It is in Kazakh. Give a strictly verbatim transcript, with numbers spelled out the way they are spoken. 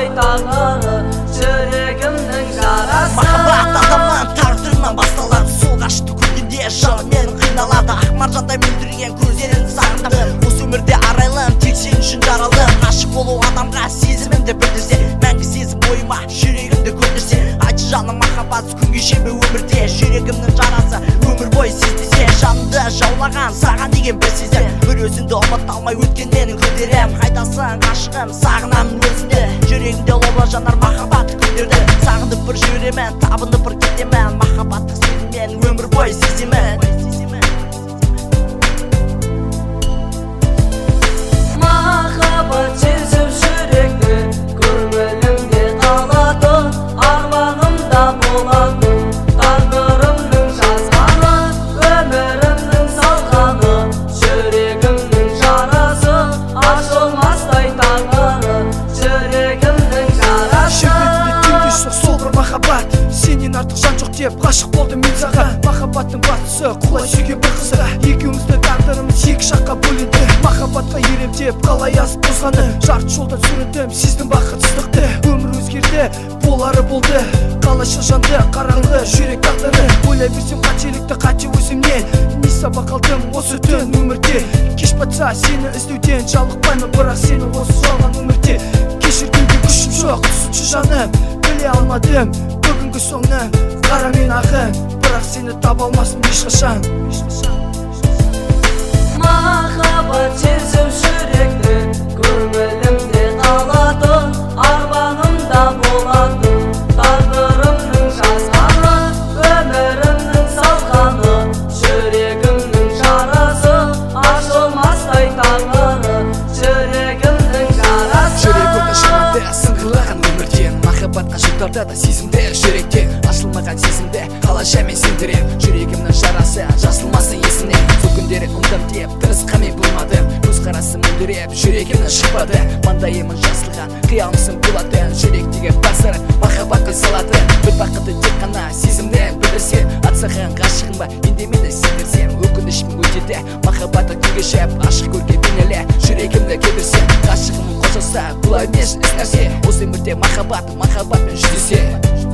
Ашылмастай таңы жүрегімнің жарасы. Махаббат адамның тағдырынан басталады. Сол ғашықты көргенде жаным менің қиналады. Ақмаржандай мөлдіреген көздеріңді сағындым. Осы өмірде арайлым, тек сен үшін жаралдым. Ғашық болу адамға сезімімді білдірсе, мәңгі сезім бойыма жүрегімді көндірсе. Айтшы жаным, махаббат күн кеше ме өмірде? Жүрегімнің жарасы өмір бойы сездесе. Жанымды жаулаған саған деген бір сезім. Бір өзіңді ұмыта алмай өткен менің күндерім. Қайдасың ғашығым, сағынамын өзіңді. Жүрегімде лаулап жанар махаббат күндерді. Сағынып бір жүремін, табынып бір кетемін. Махаббаттық сезіммен өмір бойы сеземін. Махаббат сезім жүректі көңілімде қалады. Арманымда болады тағдырымның жазғаны, өмірімнің салғаны, жүрегімнің жарасы. Ашылмастай таңы жүрегімнің жарасы. Жүрегімде түйдейсің сол бір махаббат. Сенен артық жан жоқ деп ғашық болдым мен саған. Махаббаттың батысы құлай сүйген бір қызы. Екеуміздің тағдырымыз екі жаққа бөлінді. Махаббатқа ерем деп қалай асып тозғаны. Жарты жолдан сүріндім, сездім бақытсыздықты. Өмір өзгерді, болары болды. Қалайша жанды қараңғы жүрек тағдыры. Ойлай берсем қателікті қате өзімнен. Не сабақ алдым осы түн өмірде. Кеш батса сені іздеуден жалықпаймын, бірақ сені осы жалған өмірде. Кешіргенге күшім жоқ, түсінші жаным. Біле алмадым бүгінгі соңын, қара мен ағын, бірақ сені таба алмасын ешқашан. Махаббат сезім жүректі көңілімде қалады. Арманымда болады тағдырымның жазғаны, өмірімнің салғаны, жүрегімнің жарасы. Ашылмастай таңы жүрегімнің жарасы. Жүрегімді жанымды сыңғырлаған өмірден. Махаббатқа жұтарда да сезімді жүректен. Ашылмаған сезімді қалайша мен сендірем. Жүрегімнің жарасы жазылмасын есінен. Сол күндері ұмдым деп тырысқанмен болмадым. Көзқарасы мөлдіреп жүрегімнен шықпады. Маңдайымын жасылған қиялмысың болатын. Жүректегі басыр махаббатқа салады. Бір бақытты тек қана сезімді білдірсем. Атсаған ғашығым ба енді мені сендірсем. Өкінішім өтеді махаббатты күн кешіп. Ашық көрген бейнелі жүрегімді кедірсем. Ғашығымын қосылса бұл емес еш нәрсе. Осы өмірде махаббат махаббатпен жүздесе.